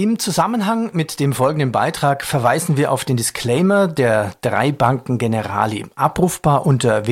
Im Zusammenhang mit dem folgenden Beitrag verweisen wir auf den Disclaimer der 3 Banken Generali, abrufbar unter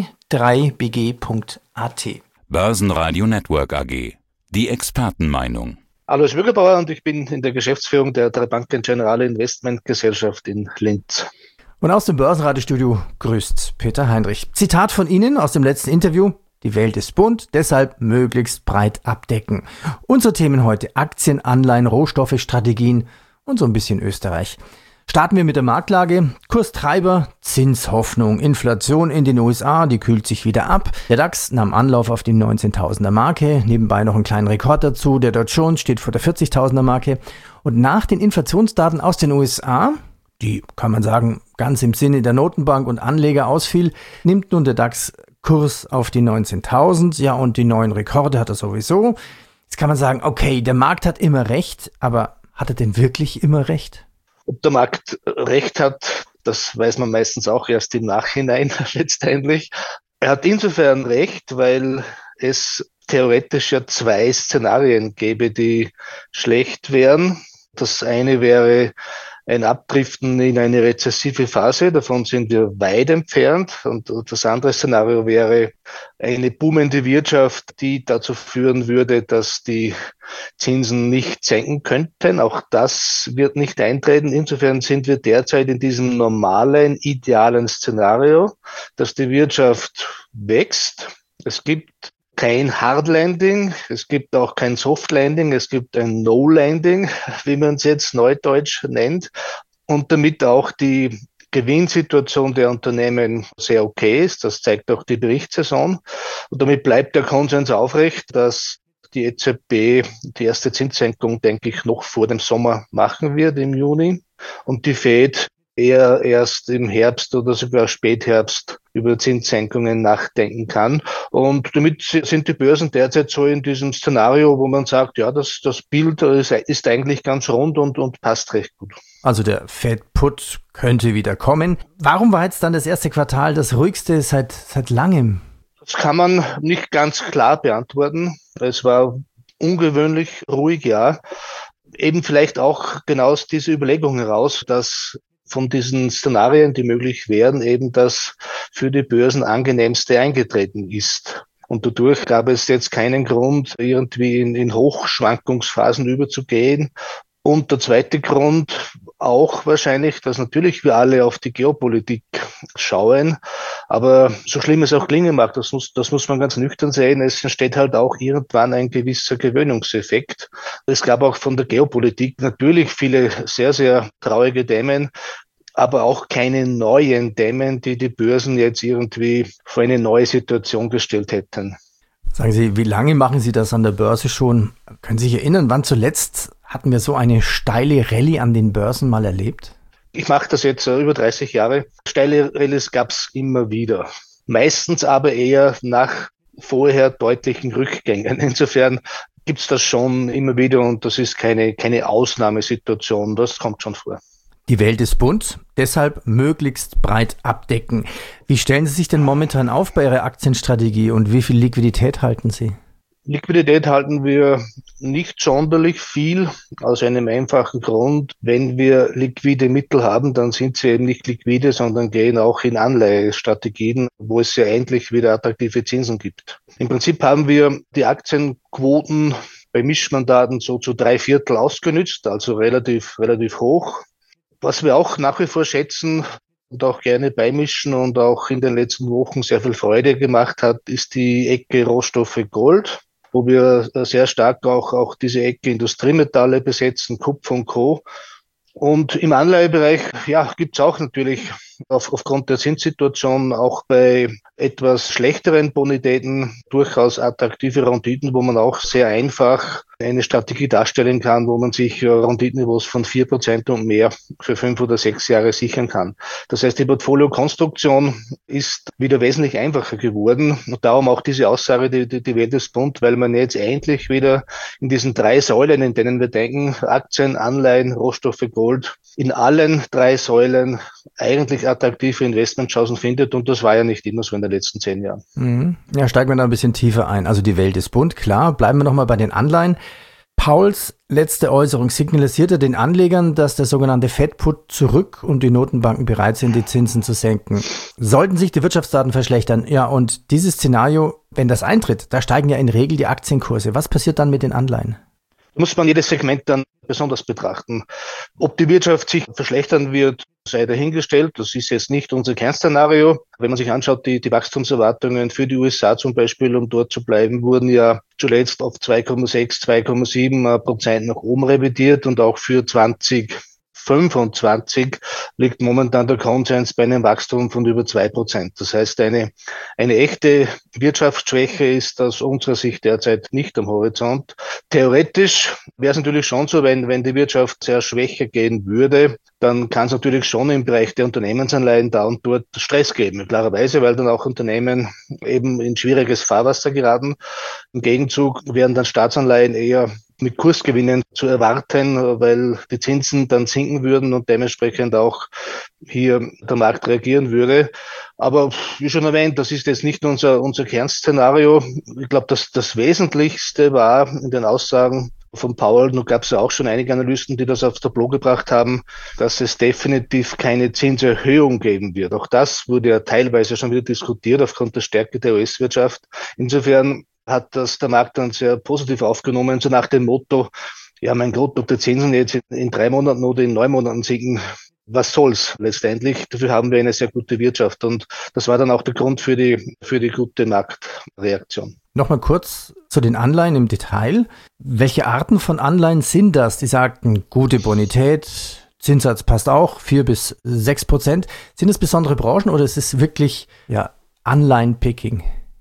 www.3bg.at. Börsenradio Network AG. Die Expertenmeinung. Alois Wügerbauer und ich bin in der Geschäftsführung der 3 Banken Generali Investmentgesellschaft in Linz. Und aus dem Börsenradiostudio grüßt Peter Heinrich. Zitat von Ihnen aus dem letzten Interview: Die Welt ist bunt, deshalb möglichst breit abdecken. Unsere Themen heute: Aktien, Anleihen, Rohstoffe, Strategien und so ein bisschen Österreich. Starten wir mit der Marktlage. Kurstreiber, Zinshoffnung, Inflation in den USA, die kühlt sich wieder ab. Der DAX nahm Anlauf auf die 19.000er Marke, nebenbei noch einen kleinen Rekord dazu. Der Dow Jones steht vor der 40.000er Marke. Und nach den Inflationsdaten aus den USA, die, kann man sagen, ganz im Sinne der Notenbank und Anleger ausfiel, nimmt nun der DAX Kurs auf die 19.000. Ja, und die neuen Rekorde hat er sowieso. Jetzt kann man sagen, okay, der Markt hat immer recht, aber hat er denn wirklich immer recht? Ob der Markt recht hat, das weiß man meistens auch erst im Nachhinein letztendlich. Er hat insofern recht, weil es theoretisch ja 2 Szenarien gäbe, die schlecht wären. Das eine wäre ein Abdriften in eine rezessive Phase, davon sind wir weit entfernt. Und das andere Szenario wäre eine boomende Wirtschaft, die dazu führen würde, dass die Zinsen nicht senken könnten. Auch das wird nicht eintreten. Insofern sind wir derzeit in diesem normalen, idealen Szenario, dass die Wirtschaft wächst. Es gibt kein Hard Landing, es gibt auch kein Soft Landing, es gibt ein No Landing, wie man es jetzt neudeutsch nennt, und damit auch die Gewinnsituation der Unternehmen sehr okay ist. Das zeigt auch die Berichtssaison. Und damit bleibt der Konsens aufrecht, dass die EZB die erste Zinssenkung, denke ich, noch vor dem Sommer machen wird, im Juni, und die Fed eher erst im Herbst oder sogar Spätherbst über Zinssenkungen nachdenken kann. Und damit sind die Börsen derzeit so in diesem Szenario, wo man sagt, ja, das Bild ist eigentlich ganz rund und passt recht gut. Also der Fed-Put könnte wieder kommen. Warum war jetzt dann das erste Quartal das ruhigste seit langem? Das kann man nicht ganz klar beantworten. Es war ungewöhnlich ruhig, ja. Eben vielleicht auch genau aus dieser Überlegung heraus, dass von diesen Szenarien, die möglich wären, eben das für die Börsen angenehmste eingetreten ist. Und dadurch gab es jetzt keinen Grund, irgendwie in Hochschwankungsphasen überzugehen. Und der zweite Grund auch wahrscheinlich, dass natürlich wir alle auf die Geopolitik schauen. Aber so schlimm es auch klingen mag, das muss man ganz nüchtern sehen, es entsteht halt auch irgendwann ein gewisser Gewöhnungseffekt. Es gab auch von der Geopolitik natürlich viele sehr, sehr traurige Themen, aber auch keine neuen Themen, die die Börsen jetzt irgendwie vor eine neue Situation gestellt hätten. Sagen Sie, wie lange machen Sie das an der Börse schon? Können Sie sich erinnern, wann zuletzt hatten wir so eine steile Rallye an den Börsen mal erlebt? Ich mache das jetzt über 30 Jahre. Steile Rallyes gab es immer wieder. Meistens aber eher nach vorher deutlichen Rückgängen. Insofern gibt es das schon immer wieder und das ist keine Ausnahmesituation. Das kommt schon vor. Die Welt ist bunt, deshalb möglichst breit abdecken. Wie stellen Sie sich denn momentan auf bei Ihrer Aktienstrategie und wie viel Liquidität halten Sie? Liquidität halten wir nicht sonderlich viel, aus einem einfachen Grund. Wenn wir liquide Mittel haben, dann sind sie eben nicht liquide, sondern gehen auch in Anleihestrategien, wo es ja endlich wieder attraktive Zinsen gibt. Im Prinzip haben wir die Aktienquoten bei Mischmandaten so zu 3/4 ausgenützt, also relativ hoch. Was wir auch nach wie vor schätzen und auch gerne beimischen und auch in den letzten Wochen sehr viel Freude gemacht hat, ist die Ecke Rohstoffe Gold, wo wir sehr stark auch diese Ecke Industriemetalle besetzen, Kupfer und Co. Und im Anleihebereich, ja, gibt's auch natürlich aufgrund der Zinssituation auch bei etwas schlechteren Bonitäten durchaus attraktive Renditen, wo man auch sehr einfach eine Strategie darstellen kann, wo man sich Renditenniveaus von 4% und mehr für 5 oder 6 Jahre sichern kann. Das heißt, die Portfoliokonstruktion ist wieder wesentlich einfacher geworden und darum auch diese Aussage, die Welt ist bunt, weil man jetzt endlich wieder in diesen 3 Säulen, in denen wir denken, Aktien, Anleihen, Rohstoffe, Gold, in allen 3 Säulen eigentlich attraktive Investmentchancen findet und das war ja nicht immer so in den letzten 10 Jahren. Ja, steigen wir da ein bisschen tiefer ein. Also die Welt ist bunt, klar. Bleiben wir nochmal bei den Anleihen. Powells letzte Äußerung signalisierte den Anlegern, dass der sogenannte Fed-Put zurück und die Notenbanken bereit sind, die Zinsen zu senken. Sollten sich die Wirtschaftsdaten verschlechtern, ja, und dieses Szenario, wenn das eintritt, da steigen ja in der Regel die Aktienkurse. Was passiert dann mit den Anleihen? Muss man jedes Segment dann besonders betrachten. Ob die Wirtschaft sich verschlechtern wird, sei dahingestellt. Das ist jetzt nicht unser Kernszenario. Wenn man sich anschaut, die Wachstumserwartungen für die USA zum Beispiel, um dort zu bleiben, wurden ja zuletzt auf 2,6, 2,7% nach oben revidiert und auch für 2025 liegt momentan der Konsens bei einem Wachstum von über 2%. Das heißt, eine echte Wirtschaftsschwäche ist aus unserer Sicht derzeit nicht am Horizont. Theoretisch wäre es natürlich schon so, wenn die Wirtschaft sehr schwächer gehen würde, dann kann es natürlich schon im Bereich der Unternehmensanleihen da und dort Stress geben. Klarerweise, weil dann auch Unternehmen eben in schwieriges Fahrwasser geraten. Im Gegenzug werden dann Staatsanleihen eher mit Kursgewinnen zu erwarten, weil die Zinsen dann sinken würden und dementsprechend auch hier der Markt reagieren würde. Aber wie schon erwähnt, das ist jetzt nicht unser Kernszenario. Ich glaube, das Wesentlichste war in den Aussagen von Powell, nun gab es ja auch schon einige Analysten, die das aufs Tableau gebracht haben, dass es definitiv keine Zinserhöhung geben wird. Auch das wurde ja teilweise schon wieder diskutiert aufgrund der Stärke der US-Wirtschaft. Insofern hat das der Markt dann sehr positiv aufgenommen, so nach dem Motto, ja mein Gott, ob die Zinsen jetzt in 3 Monaten oder in 9 Monaten sinken, was soll's letztendlich? Dafür haben wir eine sehr gute Wirtschaft und das war dann auch der Grund für die gute Marktreaktion. Nochmal kurz zu den Anleihen im Detail. Welche Arten von Anleihen sind das? Die sagten, gute Bonität, Zinssatz passt auch, 4-6%. Sind es besondere Branchen oder ist es wirklich Anleihenpicking?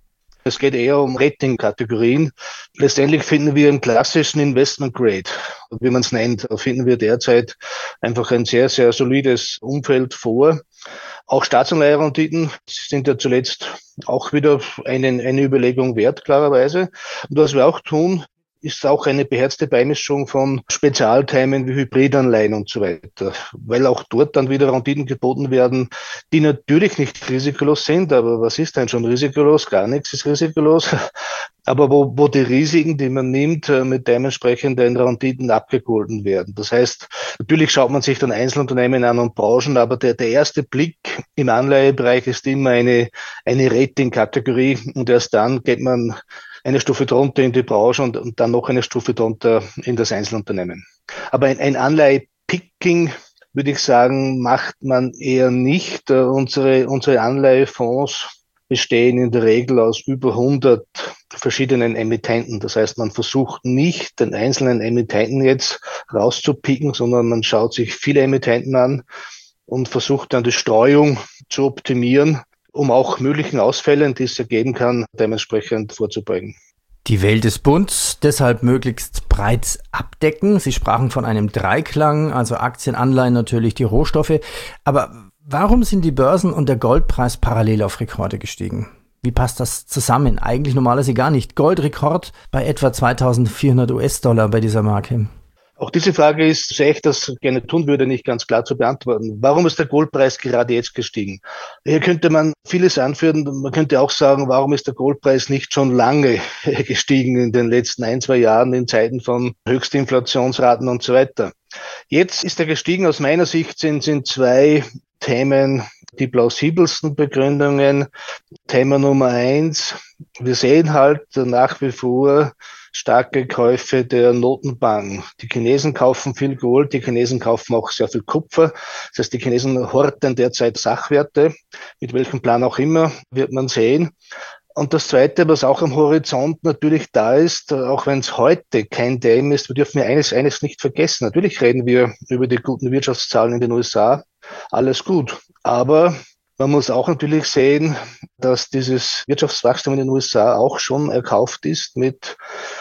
Es geht eher um Rating-Kategorien. Letztendlich finden wir im klassischen Investment Grade, wie man es nennt, finden wir derzeit einfach ein sehr, sehr solides Umfeld vor. Auch Staatsanleiherenditen sind ja zuletzt auch wieder eine Überlegung wert, klarerweise. Und was wir auch tun, ist auch eine beherzte Beimischung von Spezialthemen wie Hybridanleihen und so weiter, weil auch dort dann wieder Renditen geboten werden, die natürlich nicht risikolos sind, aber was ist denn schon risikolos? Gar nichts ist risikolos. Aber wo die Risiken, die man nimmt, mit dementsprechenden Renditen abgegolten werden. Das heißt, natürlich schaut man sich dann Einzelunternehmen an und Branchen, aber der erste Blick im Anleihebereich ist immer eine Rating-Kategorie und erst dann geht man eine Stufe drunter in die Branche und dann noch eine Stufe drunter in das Einzelunternehmen. Aber ein Anleihepicking, würde ich sagen, macht man eher nicht. Unsere Anleihefonds bestehen in der Regel aus über 100 verschiedenen Emittenten. Das heißt, man versucht nicht, den einzelnen Emittenten jetzt rauszupicken, sondern man schaut sich viele Emittenten an und versucht dann die Streuung zu optimieren, um auch möglichen Ausfällen, die es ergeben kann, dementsprechend vorzubeugen. Die Welt ist bunt, deshalb möglichst breit abdecken. Sie sprachen von einem Dreiklang, also Aktien, Anleihen, natürlich die Rohstoffe. Aber warum sind die Börsen und der Goldpreis parallel auf Rekorde gestiegen? Wie passt das zusammen? Eigentlich normalerweise gar nicht. Goldrekord bei etwa 2.400 US-Dollar bei dieser Marke. Auch diese Frage ist, so ich das gerne tun würde, nicht ganz klar zu beantworten. Warum ist der Goldpreis gerade jetzt gestiegen? Hier könnte man vieles anführen. Man könnte auch sagen, warum ist der Goldpreis nicht schon lange gestiegen in den letzten 1-2 Jahren in Zeiten von Höchstinflationsraten und so weiter. Jetzt ist er gestiegen. Aus meiner Sicht sind 2 Themen die plausibelsten Begründungen. Thema Nummer 1. Wir sehen halt nach wie vor starke Käufe der Notenbanken. Die Chinesen kaufen viel Gold, die Chinesen kaufen auch sehr viel Kupfer. Das heißt, die Chinesen horten derzeit Sachwerte. Mit welchem Plan auch immer, wird man sehen. Und das Zweite, was auch am Horizont natürlich da ist, auch wenn es heute kein Day ist, wir dürfen ja eines nicht vergessen. Natürlich reden wir über die guten Wirtschaftszahlen in den USA. Alles gut. Aber man muss auch natürlich sehen, dass dieses Wirtschaftswachstum in den USA auch schon erkauft ist mit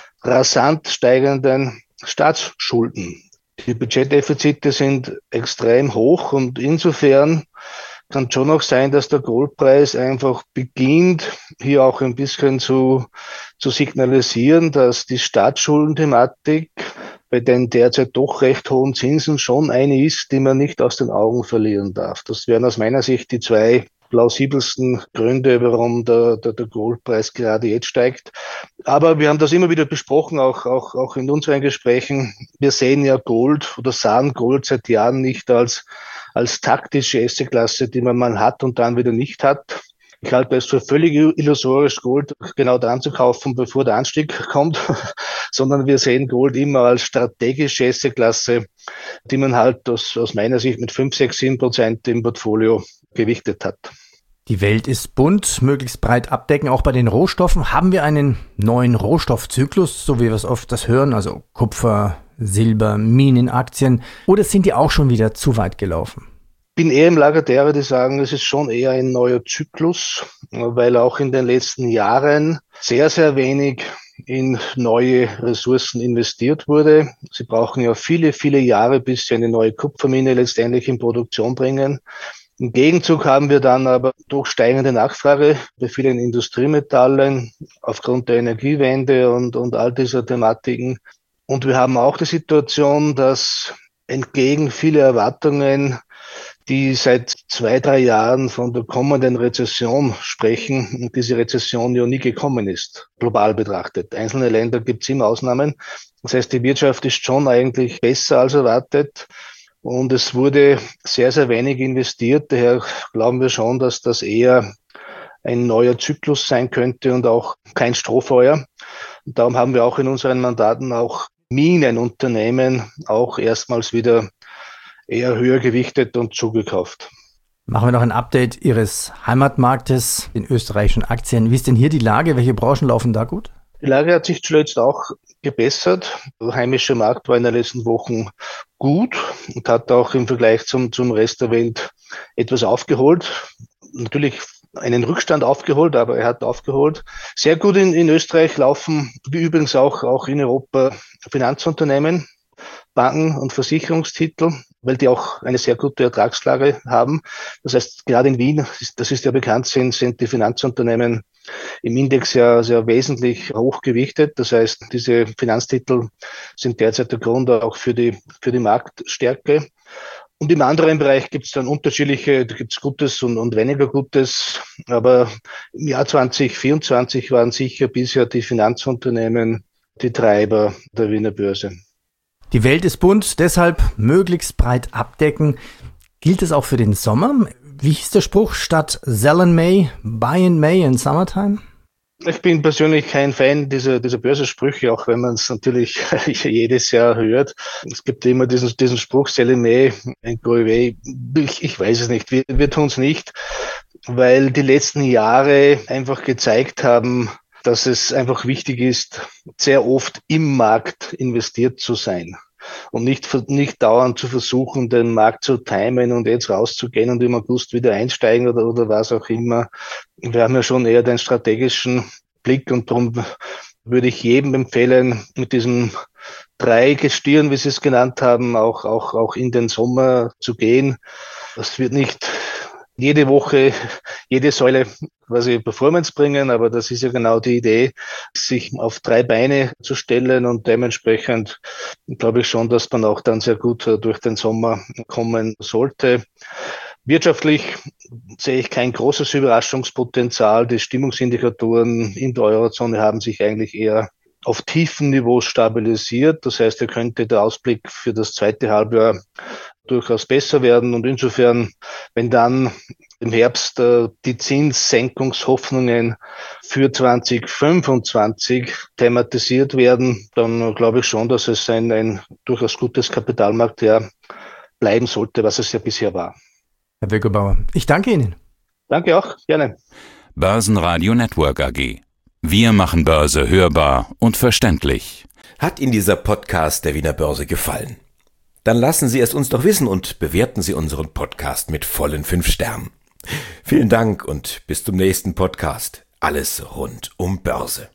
rasant steigenden Staatsschulden. Die Budgetdefizite sind extrem hoch und insofern kann schon auch sein, dass der Goldpreis einfach beginnt, hier auch ein bisschen zu signalisieren, dass die Staatsschuldenthematik bei den derzeit doch recht hohen Zinsen schon eine ist, die man nicht aus den Augen verlieren darf. Das wären aus meiner Sicht die 2 plausibelsten Gründe, warum der Goldpreis gerade jetzt steigt. Aber wir haben das immer wieder besprochen, auch in unseren Gesprächen. Wir sehen ja Gold oder sahen Gold seit Jahren nicht als taktische Assetklasse, die man mal hat und dann wieder nicht hat. Ich halte es für völlig illusorisch, Gold genau dann zu kaufen, bevor der Anstieg kommt, sondern wir sehen Gold immer als strategische Assetklasse, die man halt aus meiner Sicht mit 5, 6, 7% im Portfolio gewichtet hat. Die Welt ist bunt, möglichst breit abdecken. Auch bei den Rohstoffen haben wir einen neuen Rohstoffzyklus, so wie wir es oft das hören, also Kupfer, Silber, Minenaktien. Oder sind die auch schon wieder zu weit gelaufen? Bin eher im Lager derer, die sagen, es ist schon eher ein neuer Zyklus, weil auch in den letzten Jahren sehr, sehr wenig in neue Ressourcen investiert wurde. Sie brauchen ja viele, viele Jahre, bis sie eine neue Kupfermine letztendlich in Produktion bringen. Im Gegenzug haben wir dann aber durch steigende Nachfrage bei vielen Industriemetallen aufgrund der Energiewende und all dieser Thematiken. Und wir haben auch die Situation, dass entgegen vieler Erwartungen, die seit 2, 3 Jahren von der kommenden Rezession sprechen und diese Rezession ja nie gekommen ist, global betrachtet. Einzelne Länder gibt es immer Ausnahmen. Das heißt, die Wirtschaft ist schon eigentlich besser als erwartet und es wurde sehr, sehr wenig investiert. Daher glauben wir schon, dass das eher ein neuer Zyklus sein könnte und auch kein Strohfeuer. Und darum haben wir auch in unseren Mandaten auch Minenunternehmen auch erstmals wieder eher höher gewichtet und zugekauft. Machen wir noch ein Update Ihres Heimatmarktes, den österreichischen Aktien. Wie ist denn hier die Lage? Welche Branchen laufen da gut? Die Lage hat sich zuletzt auch gebessert. Der heimische Markt war in den letzten Wochen gut und hat auch im Vergleich zum Rest der Welt etwas aufgeholt. Natürlich einen Rückstand aufgeholt, aber er hat aufgeholt. Sehr gut in Österreich laufen, wie übrigens auch in Europa, Finanzunternehmen, Banken und Versicherungstitel, weil die auch eine sehr gute Ertragslage haben. Das heißt, gerade in Wien, das ist ja bekannt, sind die Finanzunternehmen im Index ja sehr wesentlich hoch gewichtet. Das heißt, diese Finanztitel sind derzeit der Grund auch für die Marktstärke. Und im anderen Bereich gibt es dann unterschiedliche, da gibt es Gutes und weniger Gutes. Aber im Jahr 2024 waren sicher bisher die Finanzunternehmen die Treiber der Wiener Börse. Die Welt ist bunt, deshalb möglichst breit abdecken. Gilt es auch für den Sommer? Wie hieß der Spruch? Statt Sell in May, Buy in May in Summertime? Ich bin persönlich kein Fan dieser Börsensprüche, auch wenn man es natürlich jedes Jahr hört. Es gibt immer diesen Spruch, Sell in May and go away. Ich weiß es nicht. Wir tun es nicht, weil die letzten Jahre einfach gezeigt haben, dass es einfach wichtig ist, sehr oft im Markt investiert zu sein und nicht dauernd zu versuchen, den Markt zu timen und jetzt rauszugehen und im August wieder einsteigen oder was auch immer. Wir haben ja schon eher den strategischen Blick und darum würde ich jedem empfehlen, mit diesem 3 Gestirn, wie Sie es genannt haben, auch in den Sommer zu gehen. Das wird nicht jede Woche, jede Säule quasi Performance bringen, aber das ist ja genau die Idee, sich auf 3 Beine zu stellen und dementsprechend glaube ich schon, dass man auch dann sehr gut durch den Sommer kommen sollte. Wirtschaftlich sehe ich kein großes Überraschungspotenzial. Die Stimmungsindikatoren in der Eurozone haben sich eigentlich eher auf tiefen Niveau stabilisiert. Das heißt, könnte der Ausblick für das zweite Halbjahr durchaus besser werden. Und insofern, wenn dann im Herbst die Zinssenkungshoffnungen für 2025 thematisiert werden, dann glaube ich schon, dass es ein durchaus gutes Kapitalmarktjahr bleiben sollte, was es ja bisher war. Herr Wögerbauer, ich danke Ihnen. Danke auch, gerne. Börsenradio Network AG. Wir machen Börse hörbar und verständlich. Hat Ihnen dieser Podcast der Wiener Börse gefallen? Dann lassen Sie es uns doch wissen und bewerten Sie unseren Podcast mit vollen 5 Sternen. Vielen Dank und bis zum nächsten Podcast. Alles rund um Börse.